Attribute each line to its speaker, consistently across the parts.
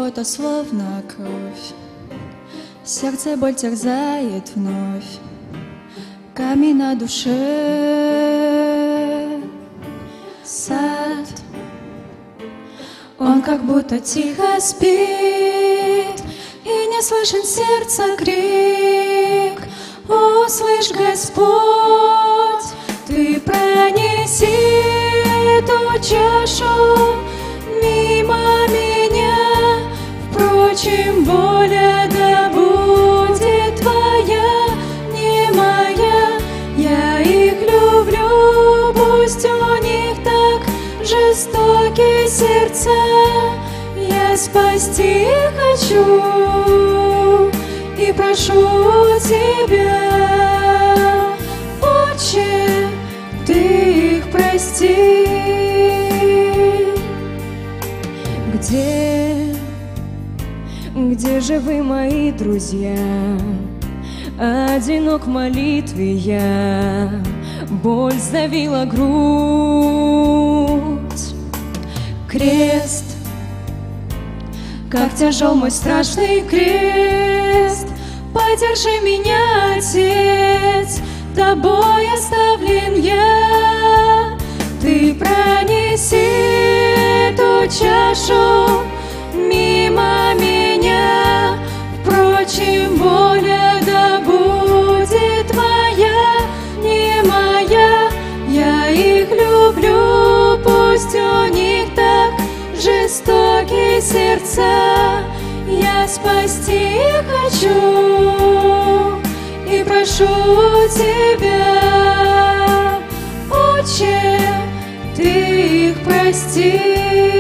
Speaker 1: пота словно кровь, сердце боль терзает вновь, камень на душе. Сад, он как будто тихо спит, и не слышен сердца крик. Услышь, Господь, Ты пронеси эту чашу мимо меня. Впрочем, воля да будет Твоя, не моя. Я их люблю, пусть у них так жестокие сердца. Я спасти хочу и прошу Тебя, Отче, Ты их прости. Где же вы, мои друзья? Одинок в молитве я, боль сдавила грудь. Крест, как тяжел мой страшный крест. Поддержи меня, Отец, Тобой оставлен я. Ты пронеси эту чашу мимо меня. Впрочем, воля да будет Твоя, не моя. Я их люблю, пусть у них так жестокие сердца. Я спасти хочу и прошу Тебя, Отче, Ты их прости.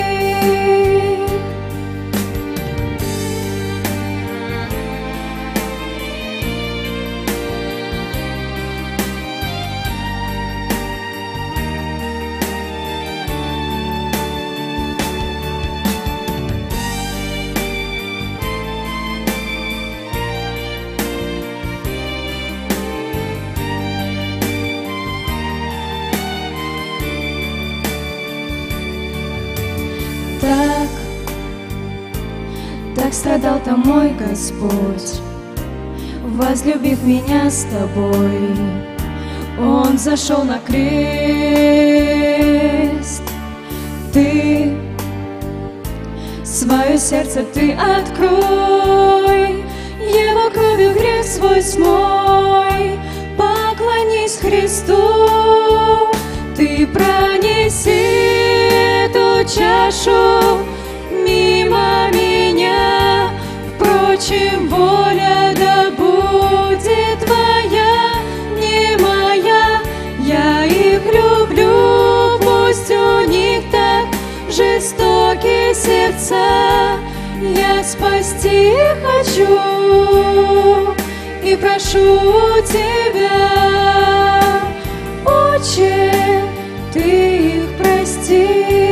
Speaker 1: Так страдал-то мой Господь, возлюбив меня с Тобой. Он зашел на крест. Ты свое сердце Ты открой, Его кровью грех свой смой. Поклонись Христу, Ты пронеси эту чашу мимо меня. Впрочем, воля да будет Твоя, не моя. Я их люблю, пусть у них так жестокие сердца. Я спасти хочу и прошу Тебя, Отче, Ты их прости.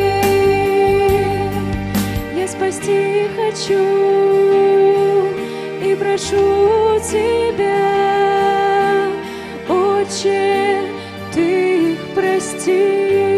Speaker 1: Спасти хочу и прошу Тебя, Отче, Ты их прости.